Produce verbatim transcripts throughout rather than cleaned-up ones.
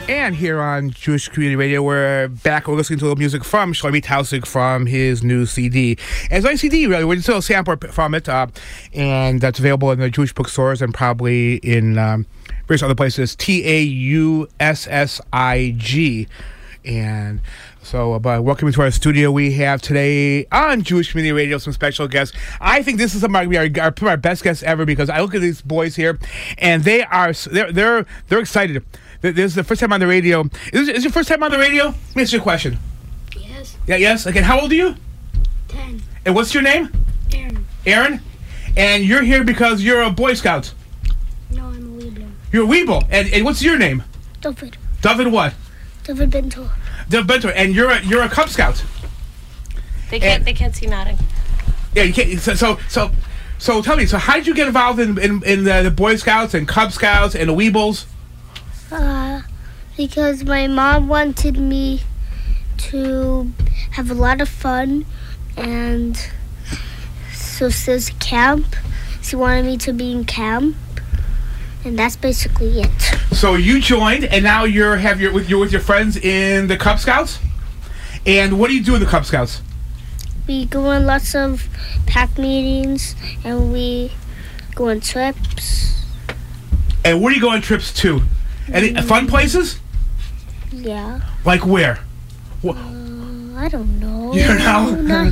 And here on Jewish Community Radio, we're back. We're listening to a little music from Shlomi Tausig from his new C D. And it's a C D, really. We're just a little sample from it, uh, and that's available in the Jewish bookstores and probably in um, various other places. T A U S S I G. And so, uh, welcome to our studio. We have today on Jewish Community Radio some special guests. I think this is some of our, our, our best guests ever because I look at these boys here, and they are they're they're they're excited. This is the first time on the radio. Is this your first time on the radio? Let me ask you a question. Yes. Yeah. Yes. Okay. How old are you? Ten. And what's your name? Aaron. Aaron. And you're here because you're a Boy Scout. No, I'm a Weeble. You're a Weeble. And, and what's your name? David. David what? David Bento. David Bento. And you're a you're a Cub Scout. They can't. And, they can't see nodding. Yeah. You can't. So so so, so tell me. So how did you get involved in in, in the, the Boy Scouts and Cub Scouts and the Weebles? Uh, because my mom wanted me to have a lot of fun, and so there's a camp. She wanted me to be in camp, and that's basically it. So you joined, and now you're have your with you're with your friends in the Cub Scouts. And what do you do in the Cub Scouts? We go on lots of pack meetings, and we go on trips. And where do you go on trips to? Any mm. fun places? Yeah. Like where? Uh, I don't know. You don't know? Not,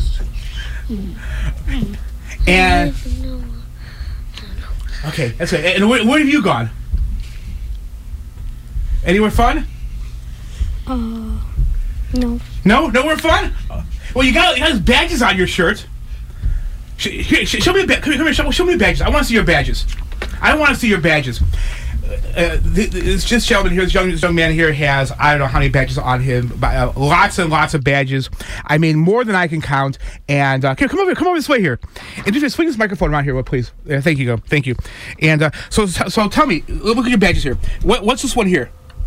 and I don't know. okay, that's okay. And where, where have you gone? Anywhere fun? Uh, no. No, nowhere fun. Well, you got you got badges on your shirt. Sh- here, sh- show me the ba- come here, come here, show, show me the badges. I want to see your badges. I want to see your badges. Uh, th- th- this just gentleman here, this young, this young man here has, I don't know how many badges on him, but uh, lots and lots of badges. I mean, more than I can count. And uh, here, come over, come over this way here, and just swing this microphone around here, please. Yeah, thank you, go, thank you. And uh, so, so tell me, look at your badges here. What, what's this one here?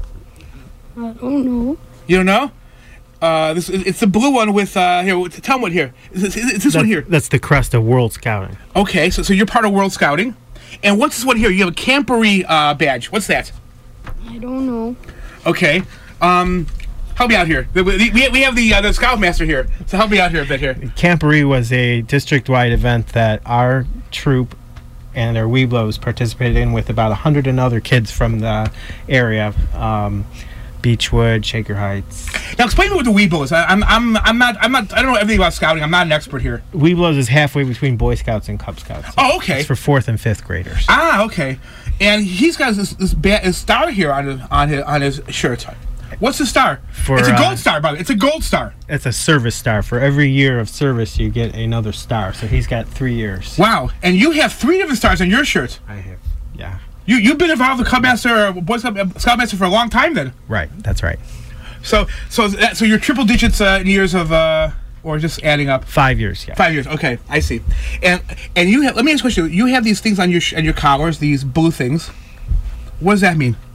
I don't know. You don't know? Uh, this it's the blue one with uh, here. Tell me what here. Is this, is this that, one here? That's the crest of World Scouting. Okay, so so you're part of World Scouting. And what's this one here? You have a camporee uh, badge. What's that? I don't know. Okay. Um, help me out here. We, we, we have the uh, the Scoutmaster here. So help me out here a bit here. Camporee was a district-wide event that our troop and our Weeblos participated in with about a hundred and other kids from the area. Um, Beechwood, Shaker Heights. Now explain me what the Weeble is. I, I'm I'm I'm not I'm not I don't know everything about scouting. I'm not an expert here. Weeblos is halfway between Boy Scouts and Cub Scouts. Oh, okay. It's for fourth and fifth graders. Ah, okay. And he's got this this, ba- this star here on his on his on his shirt. What's the star? For, it's a gold uh, star, by the way. It's a gold star. It's a service star. For every year of service, you get another star. So he's got three years. Wow. And you have three different stars on your shirt. I have, yeah. You you've been involved with Cubmaster, Boy Scout, Scoutmaster for a long time, then. Right. That's right. So so that, so you're triple digits uh, in years of uh, or just adding up. Five years. Yeah. Five years. Okay, I see. And and you have, let me ask you a question. You have these things on your sh- on your collars, these blue things. What does that mean?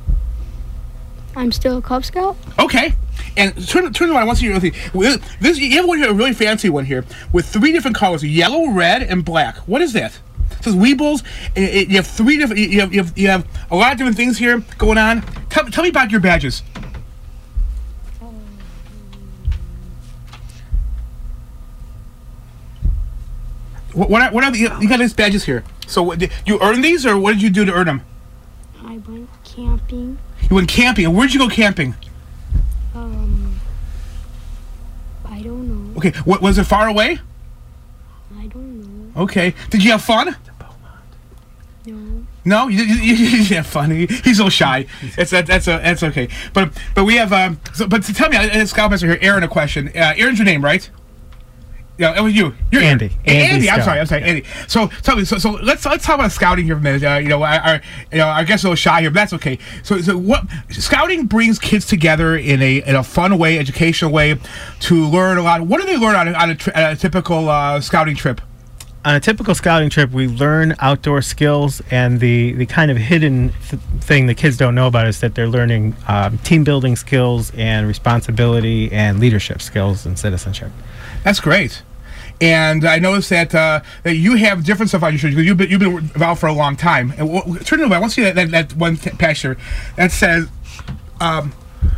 I'm still a Cub Scout. Okay. And turn turn around. I want to see your other thing. This you have one here, a really fancy one here, with three different colors: yellow, red, and black. What is that? It says Weebles. And it, you have three different. You have, you have you have a lot of different things here going on. Tell tell me about your badges. What what are, what are the, you got these badges here? So what, did you earn these, or what did you do to earn them? I went camping. You went camping. And where'd you go camping? Um, I don't know. Okay, what was it far away? I don't know. Okay, did you have fun? No. No, you, you, you, you didn't have fun. He, he's a little shy. That's that, that's a, that's okay. But but we have um. So, but to tell me, uh, Scoutmaster here, Aaron, a question. Uh, Aaron's your name, right? Yeah, it was you. You're Andy. Andy. Andy I'm Scout. sorry. I'm sorry, Andy. So tell me. So so let's let's talk about scouting here for a minute. Uh, you know, I, I you know I guess a little shy here, but that's okay. So so what scouting brings kids together in a in a fun way, educational way, to learn a lot. What do they learn on a, on a, tri- a typical uh, scouting trip? On a typical scouting trip, we learn outdoor skills, and the, the kind of hidden th- thing the kids don't know about is that they're learning um, team building skills and responsibility and leadership skills and citizenship. That's great. And I noticed that uh, that you have different stuff on your shirt because you've been you've been involved for a long time. And w- turn it over. I want to see that, that, that one t- picture that says um,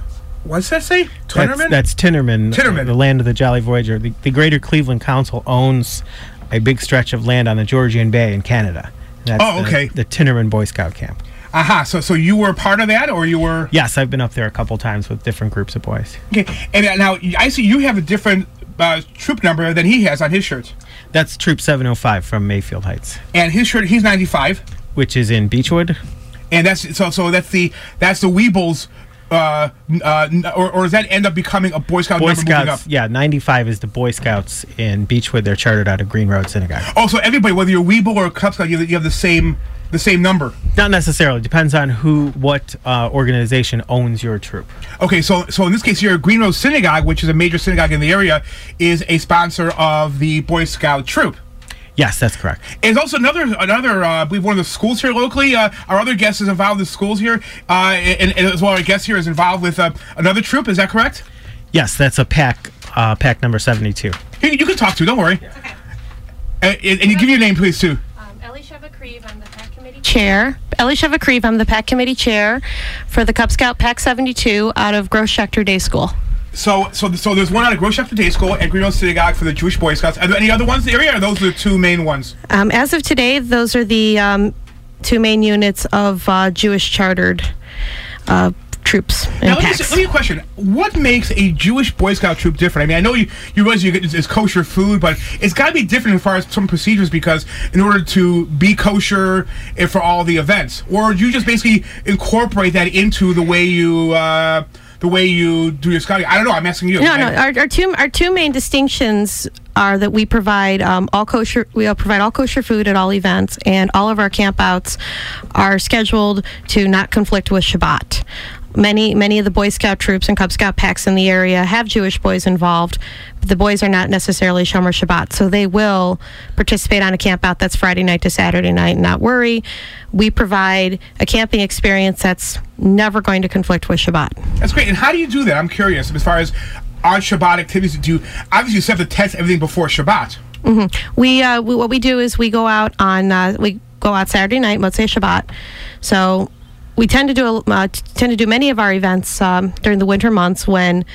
What's that say? Tinnerman? That's, that's Tinnerman, Tinnerman. uh, the land of the Jolly Voyager. The, the Greater Cleveland Council owns a big stretch of land on the Georgian Bay in Canada. That's Oh, okay. The, the Tinnerman Boy Scout Camp. Aha. So, so you were a part of that, or you were? Yes, I've been up there a couple times with different groups of boys. Okay. And uh, now I see you have a different uh, troop number than he has on his shirt. That's Troop seven oh five from Mayfield Heights, And his shirt, he's ninety-five. which is in Beechwood. And that's so. So that's the that's the Weebles. Uh, uh, or, or does that end up becoming a Boy Scout Boy number moving up? Scouts, yeah, ninety-five is the Boy Scouts in Beechwood. They're chartered out of Green Road Synagogue. Oh, so everybody, whether you're Weeble or a Cub Scout, you have, you have the same the same number. Not necessarily. Depends on who, what uh, organization owns your troop. Okay, so so in this case here, Green Road Synagogue, which is a major synagogue in the area, is a sponsor of the Boy Scout troop. Yes, that's correct. There's also another, another. Uh, I believe one of the schools here locally. Uh, our other guest is involved with the schools here, uh, and, and as well, our guest here is involved with uh, another troop. Is that correct? Yes, that's a pack, uh, pack number seventy-two. You, you can talk to. Don't worry. Okay. Uh, and, and you give your name, please, too. Um, Ellie Sheva-Creve, I'm the PAC committee chair. Ellie Sheva-Creve, I'm the PAC committee chair for the Cub Scout Pack seventy-two out of Gross Schechter Day School. So, so, so there's one out of Gross Schechter Day School and Green Road Synagogue for the Jewish Boy Scouts. Are there any other ones in the area, or are those the two main ones? Um, as of today, those are the um, two main units of uh, Jewish chartered uh, troops and Now, let me, packs. just, let me ask you a question. What makes a Jewish Boy Scout troop different? I mean, I know you, you realize you get it's, it's kosher food, but it's got to be different as far as some procedures, because in order to be kosher eh, for all the events, or do you just basically incorporate that into the way you uh, the way you do your scouting? I don't know. I'm asking you. No, I- no. Our, our two our two main distinctions are that we provide um, all kosher. We uh, provide all kosher food at all events, and all of our campouts are scheduled to not conflict with Shabbat. Many many of the Boy Scout troops and Cub Scout packs in the area have Jewish boys involved. But the boys are not necessarily Shomer Shabbat, so they will participate on a campout that's Friday night to Saturday night and not worry. We provide a camping experience that's never going to conflict with Shabbat. That's great. And how do you do that? I'm curious. As far as on Shabbat activities, do you obviously you still have to test everything before Shabbat? Mm-hmm. We, uh, we what we do is we go out on uh, we go out Saturday night, Motzei Shabbat. So we tend to do uh, tend to do many of our events um, during the winter months when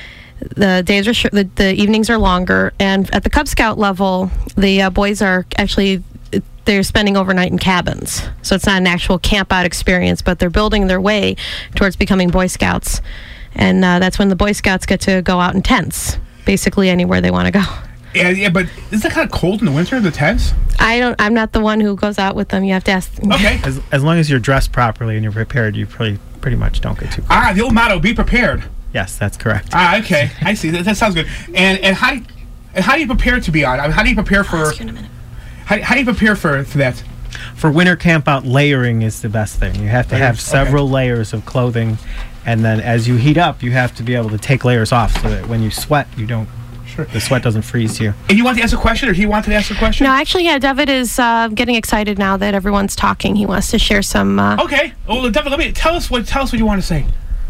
the days are sh- the, the evenings are longer, and at the Cub Scout level, the uh, boys are actually they're spending overnight in cabins. So it's not an actual camp out experience, but they're building their way towards becoming Boy Scouts, and uh, that's when the Boy Scouts get to go out in tents, basically anywhere they want to go. Yeah, yeah, but is that kind of cold in the winter, the tents? I don't. I'm not the one who goes out with them. You have to ask. Okay. As, as long as you're dressed properly and you're prepared, you pretty pretty much don't get too cold. Ah, the old motto: be prepared. Yes, that's correct. Ah, okay, I see. That, that sounds good. And and how do you, and how do you prepare to be on? I mean, how do you prepare for? I'll ask you in a minute. How, how do you prepare for, for that? For winter camp out, layering is the best thing. You have to have Layers, several layers of clothing, and then as you heat up, you have to be able to take layers off so that when you sweat, you don't. Sure. The sweat doesn't freeze you. And you want to ask a question, or he wanted to ask a question? No, actually, yeah. David is uh, getting excited now that everyone's talking. He wants to share some. Uh, Okay. Well, David, let me tell us what tell us what you want to say.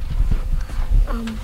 Um,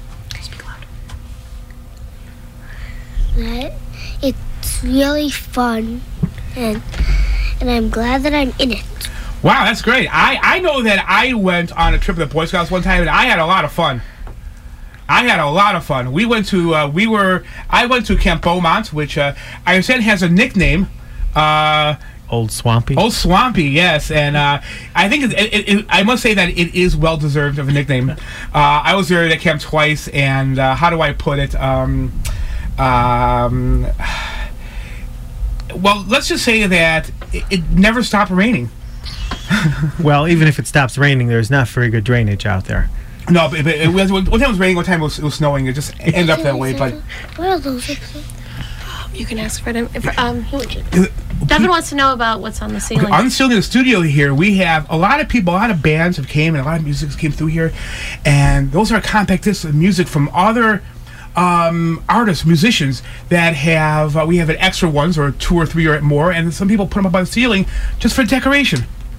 that it's really fun, and and I'm glad that I'm in it. Wow, that's great. I, I know that I went on a trip with the Boy Scouts one time, and I had a lot of fun. I had a lot of fun. We went to uh, we were I went to Camp Beaumont, which uh, I understand has a nickname. Uh, Old Swampy. Old Swampy, yes, and uh, I think it, it, it, I must say that it is well deserved of a nickname. Uh, I was there at camp twice, and uh, how do I put it? Um, um, well, let's just say that it, it never stopped raining. Well, even if it stops raining, there's not very good drainage out there. No, but, but it was, one time it was raining, one time it was, it was snowing. It just ended up that way. But What are those? you can ask for them. If, um, David wants to know about what's on the ceiling. on the ceiling of the studio here, we have a lot of people, a lot of bands have came, and a lot of music came through here, and those are compact discs of music from other um, artists, musicians that have. Uh, we have an extra ones, or two or three or more, and some people put them up on the ceiling just for decoration.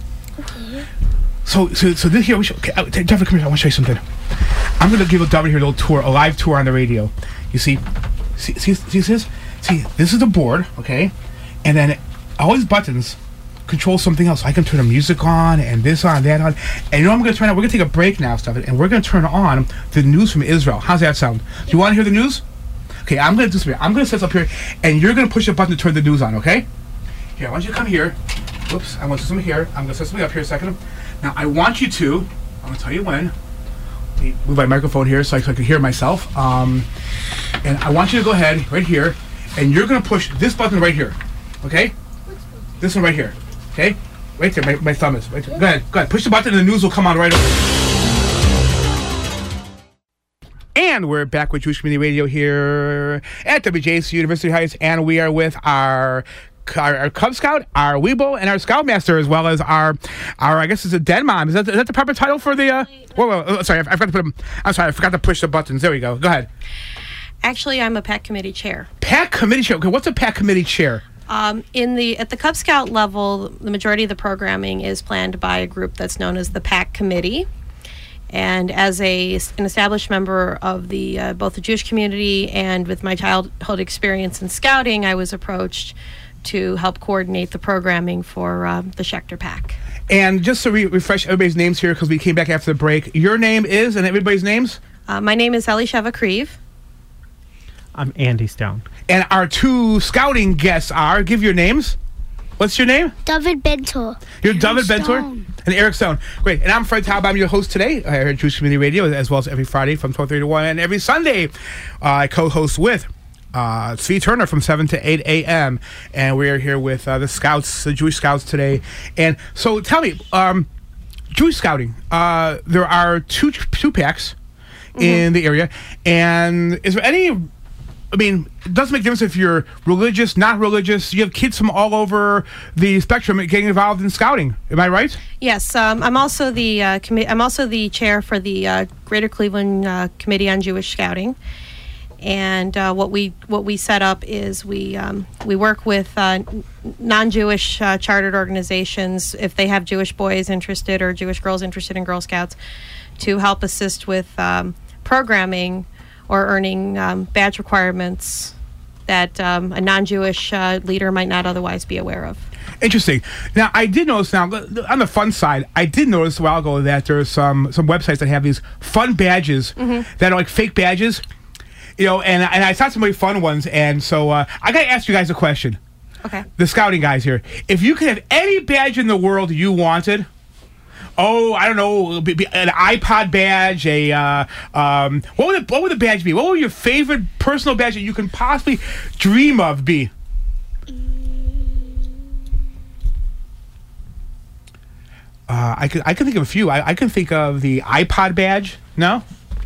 So, so, so this here, we should, okay, uh, David, come here. I want to show you something. I'm going to give David here a little tour, a live tour on the radio. You see, see, see, see this? See, this is the board, okay, and then all these buttons control something else. I can turn the music on and this on, that on. And you know what I'm going to turn on? We're going to take a break now, stuff, and we're going to turn on the news from Israel. How's that sound? Do you want to hear the news? Okay, I'm going to do something. I'm going to set this up here, and you're going to push a button to turn the news on, okay? Here, I want you to come here. Whoops, I want to do something here. I'm going to set something up here a second. Now, I want you to, I'm going to tell you when. Let me move my microphone here so I, so I can hear myself. Um, and I want you to go ahead, right here, and you're going to push this button right here, okay? This one right here, okay? Right there, my, my thumb is. Right there. Go ahead, go ahead. Push the button and the news will come on right away. And we're back with Jewish Community Radio here at W J C University Heights, and we are with our our, our Cub Scout, our Weebo, and our Scoutmaster, as well as our, our I guess it's a Den Mom. Is that, is that the proper title for the... Uh, whoa, whoa, whoa, sorry, I, I forgot to put them... I'm sorry, I forgot to push the buttons. There we go. Go ahead. Actually, I'm a PAC committee chair. PAC committee chair. Okay, what's a PAC committee chair? Um, in the at the Cub Scout level, the majority of the programming is planned by a group that's known as the PAC Committee. And as a an established member of the uh, both the Jewish community and with my childhood experience in scouting, I was approached to help coordinate the programming for uh, the Schechter PAC. And just to re- refresh everybody's names here, because we came back after the break, your name is, and everybody's names? Uh, my name is Elisheva Kriv. I'm Andy Stone. And our two scouting guests are, give your names. What's your name? David Bentor. You're David Bentor and Eric Stone. Great. And I'm Fred Taub. I'm your host today here at Jewish Community Radio, as well as every Friday from twelve thirty to one, and every Sunday uh, I co-host with uh, Tzvi Turner from seven to eight a.m. And we're here with uh, the Scouts, the Jewish Scouts today. And so tell me, um, Jewish Scouting, uh, there are two two packs mm-hmm. in the area. And is there any... I mean, it doesn't make a difference if you're religious, not religious. You have kids from all over the spectrum getting involved in scouting. Am I right? Yes, um, I'm also the uh, commi- I'm also the chair for the uh, Greater Cleveland uh, Committee on Jewish Scouting. And uh, what we what we set up is we um, we work with uh, non-Jewish uh, chartered organizations if they have Jewish boys interested or Jewish girls interested in Girl Scouts to help assist with um, programming or earning um, badge requirements that um, a non-Jewish uh, leader might not otherwise be aware of. Interesting. Now, I did notice now, on the fun side, I did notice a while ago that there are some, some websites that have these fun badges mm-hmm. that are like fake badges. You know, and, and I saw some really fun ones, and so uh, I got to ask you guys a question. Okay. The scouting guys here. If you could have any badge in the world you wanted... Oh, I don't know, be, be an iPod badge, a, uh, um, what would, the, what would the badge be? What would your favorite personal badge that you can possibly dream of be? Uh, I can, I can think of a few. I, I can think of the iPod badge. No?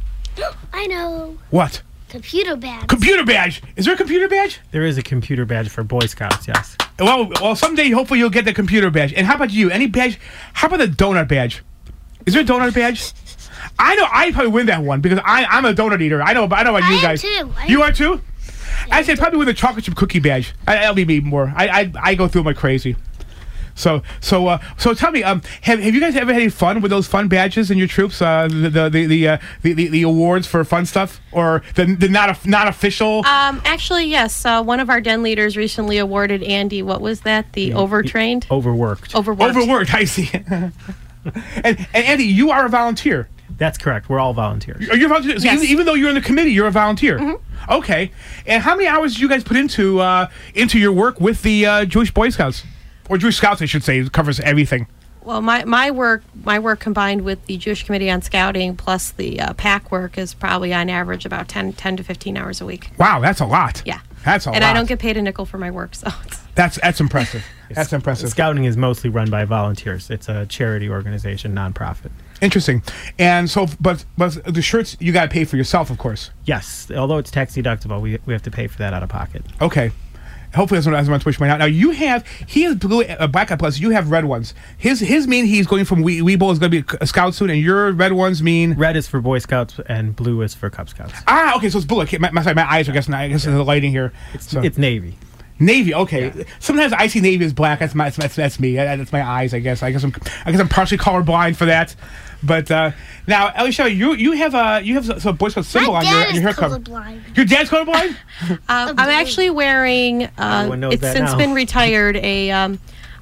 I know. What? Computer badge. Computer badge. Is there a computer badge? There is a computer badge for Boy Scouts, yes. Well, well, someday hopefully you'll get the computer badge. And how about you? Any badge? How about the donut badge? Is there a donut badge? I know I'd probably win that one because I, I'm a donut eater. I know, I know about I you am guys. Too. I You am. are too? Yeah, I'd say probably with a chocolate chip cookie badge. I, that'll be me more. I, I I go through them like crazy. So so uh, so tell me, um, have have you guys ever had any fun with those fun badges in your troops? Uh, the the the the, uh, the, the, the awards for fun stuff, or the the not not official? Um, actually, yes. Uh, one of our den leaders recently awarded Andy. What was that? The Yeah, overtrained, Overworked. overworked. Overworked. I see. and and Andy, you are a volunteer. That's correct. We're all volunteers. Are you a volunteer? So Yes. even, even though you're in the committee, you're a volunteer. Mm-hmm. Okay. And how many hours do you guys put into uh, into your work with the uh, Jewish Boy Scouts? Or Jewish Scouts, I should say. It covers everything. Well, my, my work my work combined with the Jewish Committee on Scouting plus the uh, PAC work is probably on average about ten, ten to fifteen hours a week. Wow, that's a lot. Yeah. That's a and lot. I don't get paid a nickel for my work, so it's... That's that's impressive. That's impressive. Scouting is mostly run by volunteers. It's a charity organization, nonprofit. Interesting. And so, but but the shirts you got to pay for yourself, of course. Yes, although it's tax deductible, we we have to pay for that out of pocket. Okay. Hopefully that's not as much push right now. Now you have he has blue uh, black eye plus. You have red ones. His his mean he's going from we Weebo is going to be a scout soon, and your red ones mean Red is for Boy Scouts and blue is for Cub Scouts. ah okay. So it's blue. Okay, my, my, sorry, my eyes are guessing. I guess the lighting here. It's So- it's navy. Navy, okay. Yeah. Sometimes I see navy as black. That's my that's, that's me. That- That's my eyes. I guess. I guess I'm I guess I'm partially colorblind for that. But uh, now, Elisha, you you have a you have some Boy Scout symbol My on your, dad on is your hair cover. colorblind. Your dad's colorblind? Um, I'm actually wearing, uh, Everyone knows it's that since now. been retired, a um,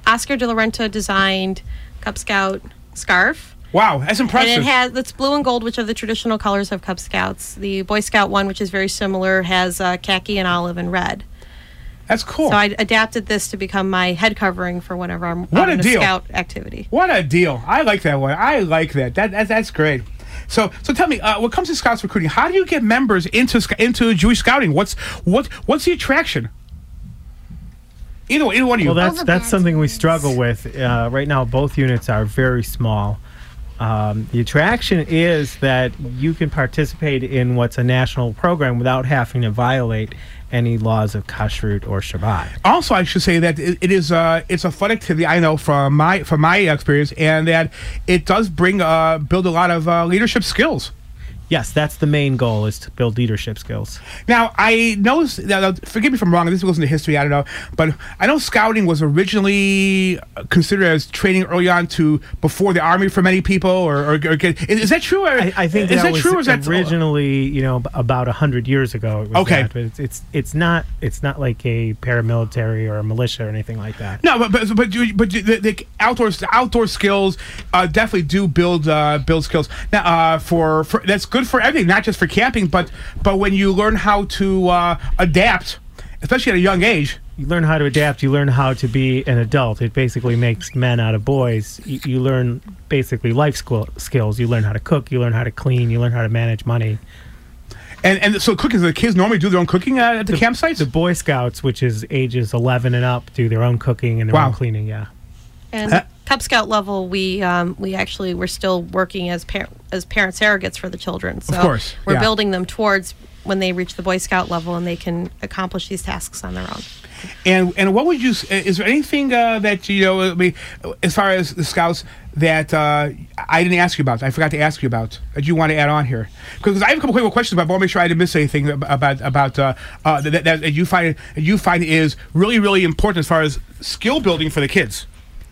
Oscar de la Renta designed Cub Scout scarf. Wow, that's impressive. And it has, it's blue and gold, which are the traditional colors of Cub Scouts. The Boy Scout one, which is very similar, has uh, khaki and olive and red. That's cool. So I adapted this to become my head covering for whenever I'm What out a in a deal. scout activity. What a deal. I like that one. I like that. That, that That's great. So so tell me, uh, when it comes to Scouts recruiting, how do you get members into sc- into Jewish Scouting? What's what What's the attraction? Either, either one of you. Well, All that's the that's bad something we ones. struggle with. Uh, right now, both units are very small. Um, the attraction is that you can participate in what's a national program without having to violate any laws of kashrut or Shabbat. Also, I should say that it, it is uh, it's a fun activity. I know from my from my experience, and that it does bring uh, build a lot of uh, leadership skills. Yes, that's the main goal, is to build leadership skills. Now, I know, now, forgive me if I'm wrong, this goes into history, I don't know, but I know Scouting was originally considered as training early on to before the Army for many people, or, or, or get, is, is that true? Or, I, I think is that, that was true? Or is that originally, you know, b- about a hundred years ago. It was Okay. that, but it's, it's it's not it's not like a paramilitary or a militia or anything like that. No, but but but, you- but the, the outdoor the outdoor skills uh, definitely do build uh, build skills. Now, uh, for, for that's good for everything, not just for camping, but but when you learn how to uh, adapt, especially at a young age. You learn how to adapt. You learn how to be an adult. It basically makes men out of boys. You, you learn basically life school skills. You learn how to cook. You learn how to clean. You learn how to manage money. And and so cooking, the kids normally do their own cooking uh, at the, campsites. The Boy Scouts, which is ages eleven and up, do their own cooking and their Wow. own cleaning. Yeah. And Uh, Cub Scout level, we um, we actually we're still working as par- as parent surrogates for the children. So course, we're yeah. building them towards when they reach the Boy Scout level and they can accomplish these tasks on their own. And and what would you? s- Is there anything uh, that you know? I mean, as far as the Scouts that uh, I didn't ask you about, I forgot to ask you about that you want to add on here, because I have a couple quick questions, but I want to make sure I didn't miss anything ab- about about uh, uh, that, that that you find that you find is really really important as far as skill building for the kids.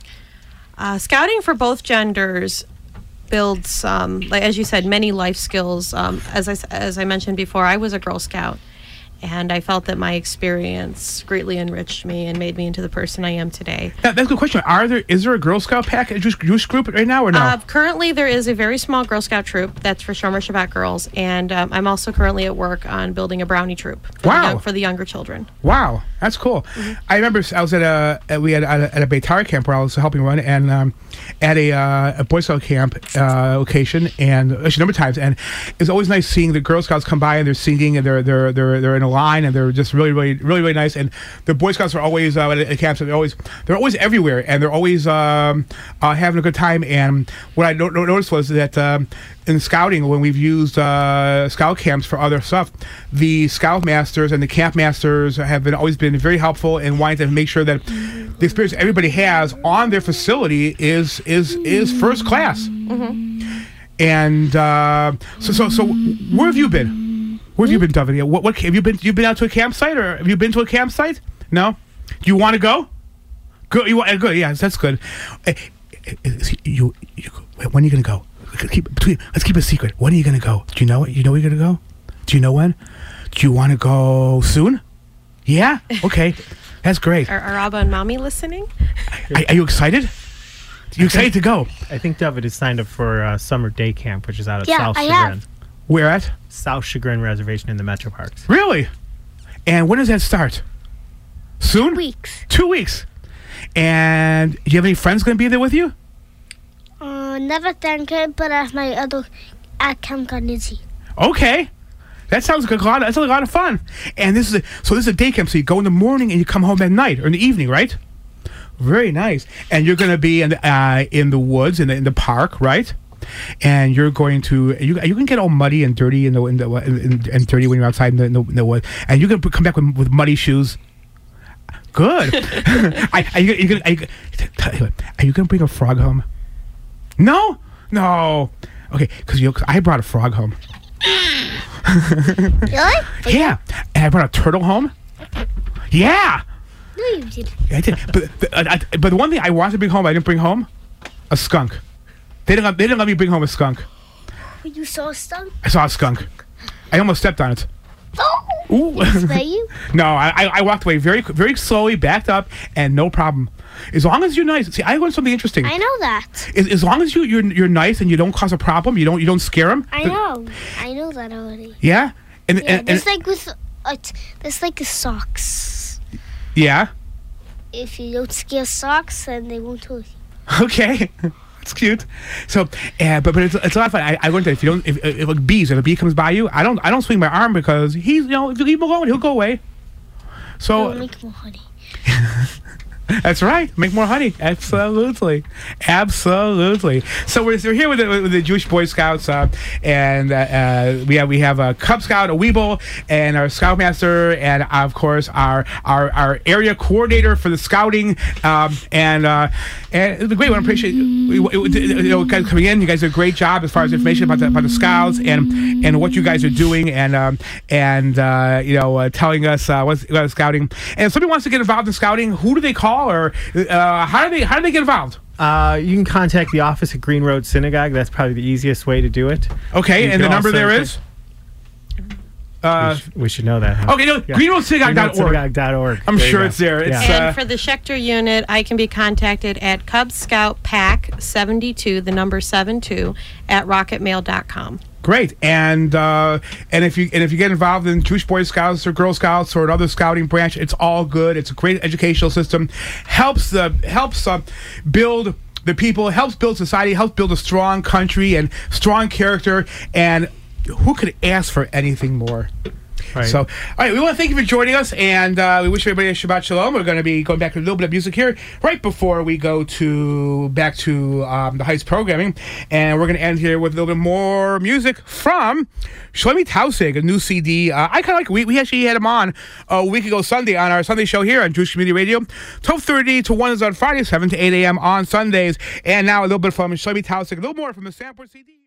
Uh, scouting for both genders builds, um, like as you said, many life skills. Um, as I s- as I mentioned before, I was a Girl Scout, and I felt that my experience greatly enriched me and made me into the person I am today. That, that's a good question. Are there is there a Girl Scout pack, a Jewish, Jewish group right now, or no? Uh, currently, there is a very small Girl Scout troop that's for Shomer Shabbat girls, and um, I'm also currently at work on building a brownie troop for, Wow. the, young, for the younger children. Wow, that's cool. Mm-hmm. I remember I was at a at, we had at a, at a Beitar camp where I was helping run, and um, at a uh, a Boy Scout camp uh, location, and actually a number of times, and it's always nice seeing the Girl Scouts come by and they're singing and they're they're they're they're in a line and they're just really really really really nice. And the Boy Scouts are always uh, at, at camps. They're always they're always everywhere, and they're always um, uh, having a good time. And what I no- no- noticed was that. Um, in scouting, when we've used uh, scout camps for other stuff, the scout masters and the camp masters have been always been very helpful in wanting to make sure that the experience everybody has on their facility is is is first class. Mm-hmm. And uh, so so so where have you been? Where have you been, David? What what have you been? You been out to a campsite, or have you been to a campsite? No. Do you want to go? Good. You want? Good. Yeah, that's good. Uh, You, you when are you gonna go? Keep between. Let's keep it a secret. When are you gonna go? Do you know it? You know where you're gonna go? Do you know when? Do you want to go soon? Yeah. Okay. That's great. Are, are Abba and Mommy listening? Are, are you excited? Are you excited to go? I think David is signed up for uh, summer day camp, which is out at Yeah, South I Chagrin. have. Where at? South Chagrin Reservation in the Metro Parks. Really? And when does that start? Soon? Weeks. Two weeks. And do you have any friends going to be there with you? Uh, never thank it, but at my other at Camp Garnizzi. Okay. That sounds like a lot. That's a lot of fun. And this is a, so this is a day camp. So you go in the morning and you come home at night or in the evening, right? Very nice. And you're going to be in the, uh, in the woods in the, in the park, right? And you're going to you you can get all muddy and dirty in the in the in, and dirty when you're outside in the, in the, in the woods, and you can come back with, with muddy shoes. Good. I, are you, are you gonna are you, tell you what, are you gonna bring a frog home? No, no. Okay, because you know, 'cause I brought a frog home. Really? Yeah, and I brought a turtle home. Yeah, No, you didn't. I did. But the, uh, I, but the one thing I wanted to bring home, I didn't bring home a skunk. They didn't. Let, they didn't let me bring home a skunk. You saw a skunk? I saw a skunk. I almost stepped on it. Oh! Ooh. Spay you? No, I, I I walked away very very slowly, backed up, and no problem. As long as you're nice. See, I learned something interesting. I know that. As, as long as you you're you're nice and you don't cause a problem, you don't you don't scare them. I know. I know that already. Yeah. And Yeah, and, just and like with uh, t- just like the socks. yeah. If you don't scare socks, then they won't hurt you. Okay. It's cute. So, uh, but but it's, it's a lot of fun. I, I learned that if you don't, if, if, if like bees, if a bee comes by you, I don't I don't swing my arm because he's you know if you leave him alone, he'll go away. So It'll make more honey. that's right. Make more honey. Absolutely, absolutely. So we're, we're here with the, with the Jewish Boy Scouts, uh, and uh, uh, we have we have a Cub Scout, a Weeble, and our Scoutmaster, and uh, of course our our our area coordinator for the scouting, um, and uh, and it's a great one. I appreciate you, you know, guys coming in. You guys did a great job as far as information about the about the Scouts and and what you guys are doing, and um, and uh, you know uh, telling us uh, what's about scouting. And if somebody wants to get involved in scouting, who do they call? Or uh, how do they how do they get involved? Uh, you can contact the office at Green Road Synagogue. That's probably the easiest way to do it. Okay, You and the can number also- there is? Uh, we, sh- we should know that. Huh? okay, no, Yeah. green road synagogue dot org. green road synagogue dot org. I'm There you sure go. it's there. It's, Yeah. uh, And for the Schechter unit, I can be contacted at Cub Scout Pack seventy-two, the number seven two, at rocket mail dot com. Great, and uh, and if you and if you get involved in Jewish Boy Scouts or Girl Scouts or another scouting branch, it's all good. It's a great educational system. Helps the helps uh, build the people. Helps build society. Helps build a strong country and strong character. And who could ask for anything more? Right. So, all right, we want to thank you for joining us, and uh, we wish everybody a Shabbat Shalom. We're going to be going back to a little bit of music here right before we go to back to um, the Heights programming, and we're going to end here with a little bit more music from Shlomi Tausig, a new C D. Uh, I kind of like. We we actually had him on a week ago Sunday on our Sunday show here on Jewish Community Radio. twelve thirty to one is on Friday, seven to eight a.m. on Sundays, and now a little bit from Shlomi Tausig, a little more from the Sanford C D.